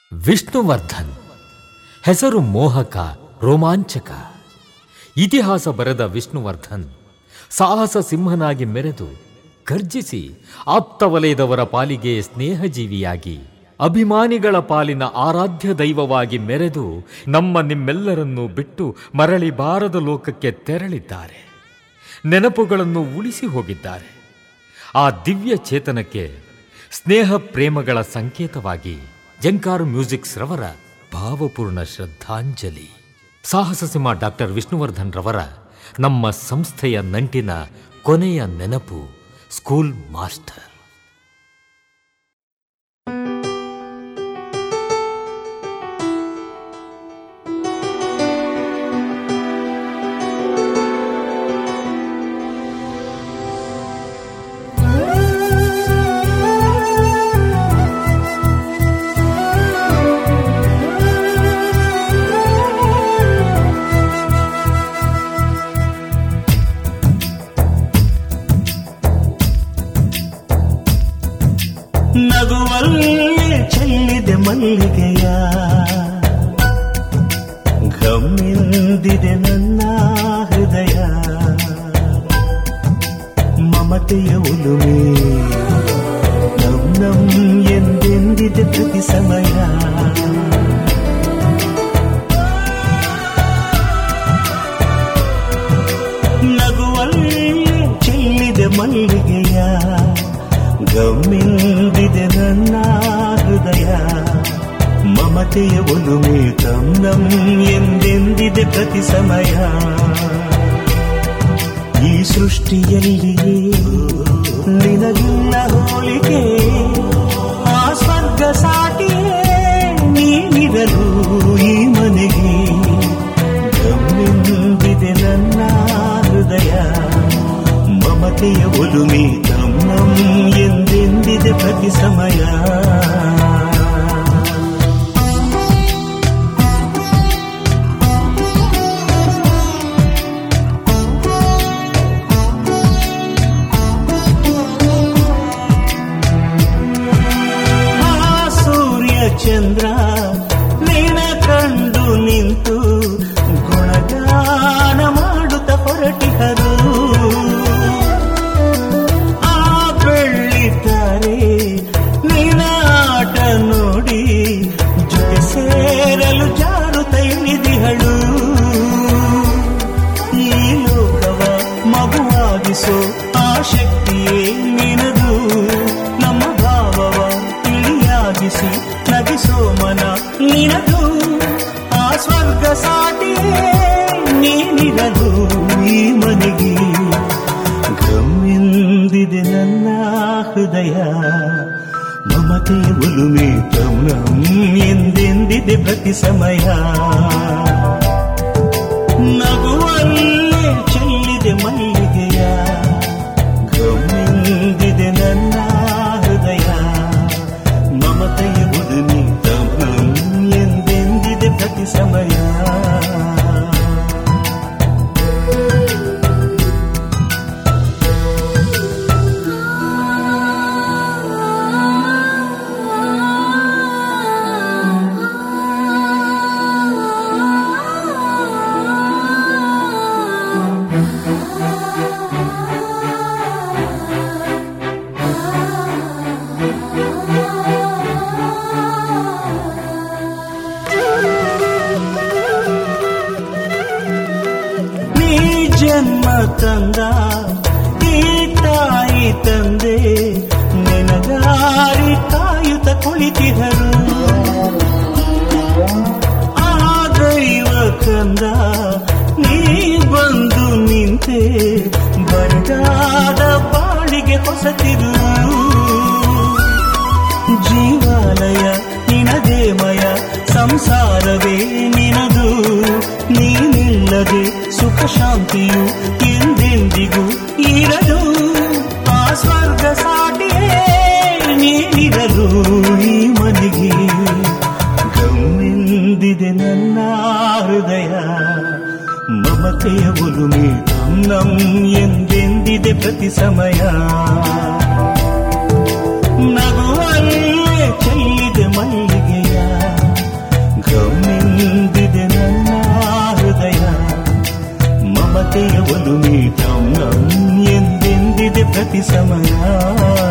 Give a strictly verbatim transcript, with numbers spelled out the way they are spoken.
ವಿಷ್ಣುವರ್ಧನ್ ಹೆಸರು ಮೋಹಕ, ರೋಮಾಂಚಕ. ಇತಿಹಾಸ ಬರೆದ ವಿಷ್ಣುವರ್ಧನ್ ಸಾಹಸ ಸಿಂಹನಾಗಿ ಮೆರೆದು ಗರ್ಜಿಸಿ ಆಪ್ತವಲಯದವರ ಪಾಲಿಗೆ ಸ್ನೇಹಜೀವಿಯಾಗಿ, ಅಭಿಮಾನಿಗಳ ಪಾಲಿನ ಆರಾಧ್ಯ ದೈವವಾಗಿ ಮೆರೆದು ನಮ್ಮ ನಿಮ್ಮೆಲ್ಲರನ್ನೂ ಬಿಟ್ಟು ಮರಳಿ ಬಾರದ ಲೋಕಕ್ಕೆ ತೆರಳಿದ್ದಾರೆ. ನೆನಪುಗಳನ್ನು ಉಳಿಸಿ ಹೋಗಿದ್ದಾರೆ. ಆ ದಿವ್ಯ ಚೇತನಕ್ಕೆ ಸ್ನೇಹ ಪ್ರೇಮಗಳ ಸಂಕೇತವಾಗಿ ಜಂಕಾರ್ ಮ್ಯೂಸಿಕ್ಸ್ ರವರ ಭಾವಪೂರ್ಣ ಶ್ರದ್ಧಾಂಜಲಿ. ಸಾಹಸ ಸಿಂಹ ಡಾಕ್ಟರ್ ವಿಷ್ಣುವರ್ಧನ್ ರವರ ನಮ್ಮ ಸಂಸ್ಥೆಯ ನಂಟಿನ ಕೊನೆಯ ನೆನಪು ಸ್ಕೂಲ್ ಮಾಸ್ಟರ್. ನಗುವಲ್ಲೇ ಚೆಲ್ಲಿದೆ ಮಲ್ಲಿಗೆಯ, ಗಮ್ಮೆಂದಿದೆ ನನ್ನ ಹೃದಯ. ಮಮತೆಯ ಉಲುಮೆ ನಮ್ ನಮ್ ಎಂದೆಂದಿದೆ ಪ್ರತಿ ಸಮಯ. ನಗುವಲ್ಲೇ ಚೆಲ್ಲಿದೆ ಮಲ್ಲಿಗೆಯ, ಗಮ್ಮೆಂದಿದೆ ನನ್ನ ಹೃದಯ. ಮಮತೆಯ ಒಲುಮೆ ತಮ್ ನಮ್ ಎಂದೆಂದಿದೆ ಪ್ರತಿ ಸಮಯ. ಈ ಸೃಷ್ಟಿಯಲ್ಲಿಯೇ ನಿನಗಿಲ್ಲ ಹೋಲಿಕೆ, ಆ ಸ್ವರ್ಗ ಸಾಟಿಯೇ ನೀನಿರಲು ಈ ಮನೆಗೆ. ಗಮ್ಮೆಂದಿದೆ ನನ್ನ ಹೃದಯ, ಮಮತೆಯ ಒಲುಮೆ ತಮ್ ನಮ್ ಎಂದೆಂದಿದೆ ಪ್ರತಿ ಸಮಯ. ಆ ಸೂರ್ಯ ಚಂದ್ರ ನಿನ್ನ ಕಂಡು ನಿಂತು ಗುಣಗಾನ ಮಾಡುತ್ತ ಹೊರಟಿಹರು. ನಿನ್ನ ಆಟ ನೋಡಿ ಜೊತೆ ಸೇರಲು ಜಾರುತ್ತ ಇಳಿದಿಹಳು. ಈ ಲೋಕವ ಮಗುವಾಗಿಸೋ ಆ ಶಕ್ತಿಯೇ ನಿನದು. ನಮ್ಮ ಭಾವವ ತಿಳಿಯಾಗಿಸಿ ನಗಿಸೋ ಮನ ನಿನದು. ಆ ಸ್ವರ್ಗ ಸಾಟಿಯೇ ನೀನಿರಲು ಈ ಮನೆಗೆ. ಗಮ್ಮೆಂದಿದೆ ನನ್ನ ಹೃದಯ, ಮಮತೆಯ ಉಲುಮೆ ತಮ್ ನಮ್ ಎಂದೆಂದಿದೆ ಪ್ರತಿ ಸಮಯ. ನಗುವಲ್ಲೇ ಚೆಲ್ಲಿದೆ ಮಲ್ಲಿಗೆಯ, ಗಮ್ಮೆಂದಿದೆ ನನ್ನ ಹೃದಯ. ಮಮತೆಯ ಉಲುಮೆ ತಮ್ ನಮ್ ಎಂದೆಂದಿದೆ ಪ್ರತಿ ಸಮಯ. ಜನ್ಮ ತಂದ ಈ ತಾಯಿ ತಂದೆ ನಿನಗಾರಿ ಕಾಯುತ್ತ ಕುಳಿತಿಹರು. ಆ ದೈವ ಕಂದ ನೀ ಬಂದು ನಿಂತೆ ಬರಗಾದ ಬಾಳಿಗೆ ಹೊಸತಿರು. ಜೀವಾಲಯ ನಿನದೇಮಯ, ಸಂಸಾರವೇ ನಿನದು. ನೀನಿಲ್ಲದೆ ಸುಖ ಶಾಂತಿಯು ಎಂದೆಂದಿಗೂ ಇರದು. ಆ ಸ್ವರ್ಗ ಸಾಟಿಯೇ ನೀನಿರಲು ಈ ಮನೆಗೆ. ಗಮ್ಮೆಂದಿದೆ ನನ್ನ ಹೃದಯ, ಮಮತೆಯ ಒಲುಮೆ ತಮ್ ನಮ್ ಎಂದೆಂದಿದೆ ಪ್ರತಿ ಸಮಯ. ನಗುವಲ್ಲೇ ಚೆಲ್ಲಿದೆ ಮಲ್ಲಿಗೆಯ, ಮಮತೆಯ ಒಲುಮೆ ಟಂ ನಂ ಎಂದೆಂದಿದೆ ಪ್ರತಿ ಸಮಯ.